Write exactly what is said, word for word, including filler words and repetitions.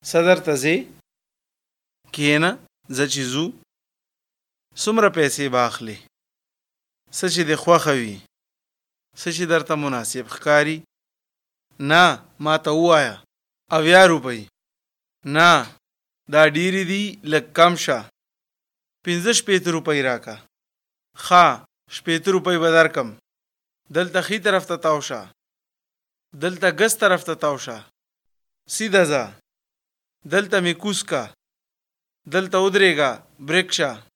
صدر ته ځې کښېنه ځه چې ځو څومره پیسې به اخلې څه چې دې خوښه وي څه چې درته مناسب ښکاري نه ما ته ووایه اویا روپۍ نه دا ډېرې دي لږ کم شه پنځه شپېته روپۍ راکه ښه شپېته روپۍ به درکم دلته ښي طرف ته تاو شه دلته ګس طرف ته تاو شه سیده ځه دلته مې کوز کا دلته ودرېږه بریک شه